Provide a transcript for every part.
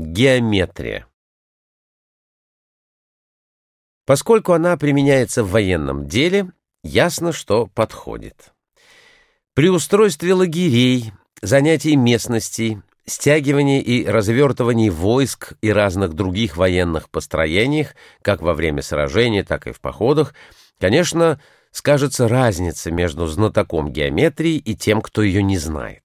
Геометрия. Поскольку она применяется в военном деле, ясно, что подходит. При устройстве лагерей, занятии местностей, стягивании и развертывании войск и разных других военных построениях, как во время сражений, так и в походах, конечно, скажется разница между знатоком геометрии и тем, кто ее не знает.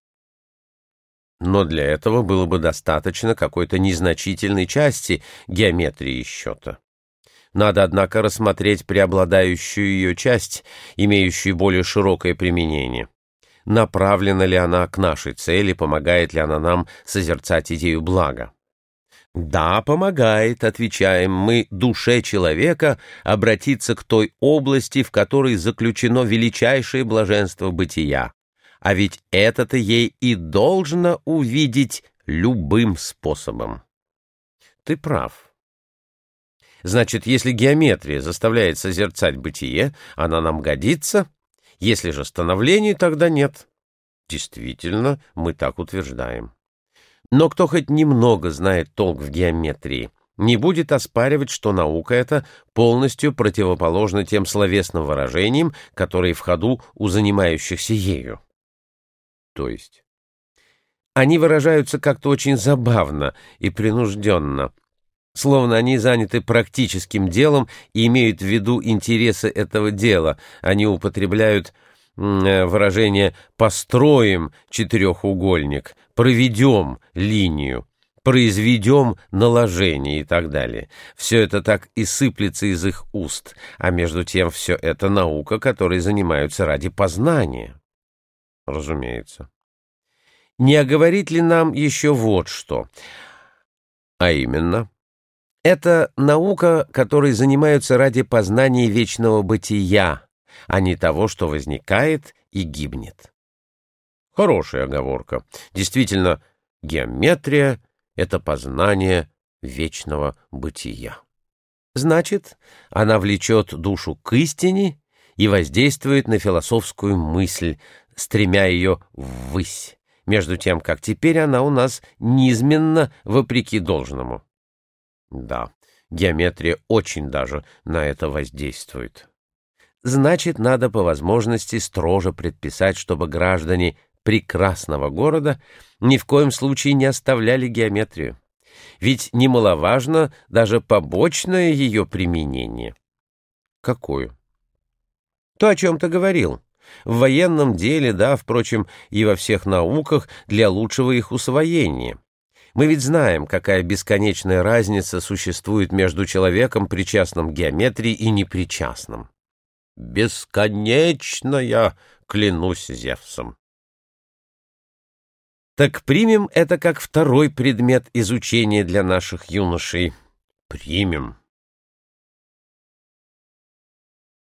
Но для этого было бы достаточно какой-то незначительной части геометрии счета. Надо, однако, рассмотреть преобладающую ее часть, имеющую более широкое применение. Направлена ли она к нашей цели, помогает ли она нам созерцать идею блага? Да, помогает, отвечаем мы, душе человека обратиться к той области, в которой заключено величайшее блаженство бытия. А ведь это-то ей и должно увидеть любым способом. Ты прав. Значит, если геометрия заставляет созерцать бытие, она нам годится, если же становление, тогда нет. Действительно, мы так утверждаем. Но кто хоть немного знает толк в геометрии, не будет оспаривать, что наука эта полностью противоположна тем словесным выражениям, которые в ходу у занимающихся ею. То есть они выражаются как-то очень забавно и принужденно, словно они заняты практическим делом и имеют в виду интересы этого дела. Они употребляют выражение «построим четырехугольник», «проведем линию», «произведем наложение» и так далее. Все это так и сыплется из их уст, а между тем все это наука, которой занимаются ради познания. Разумеется. Не оговорить ли нам еще вот что? А именно, это наука, которой занимаются ради познания вечного бытия, а не того, что возникает и гибнет. Хорошая оговорка. Действительно, геометрия — это познание вечного бытия. Значит, она влечет душу к истине и воздействует на философскую мысль, стремя ее ввысь, между тем, как теперь она у нас низменна вопреки должному. Да, геометрия очень даже на это воздействует. Значит, надо по возможности строже предписать, чтобы граждане прекрасного города ни в коем случае не оставляли геометрию. Ведь немаловажно даже побочное ее применение. Какое? То, о чем ты говорил. В военном деле, да, впрочем, и во всех науках для лучшего их усвоения. Мы ведь знаем, какая бесконечная разница существует между человеком, причастным к геометрии, и непричастным. Бесконечная, клянусь Зевсом. Так примем это как второй предмет изучения для наших юношей. Примем.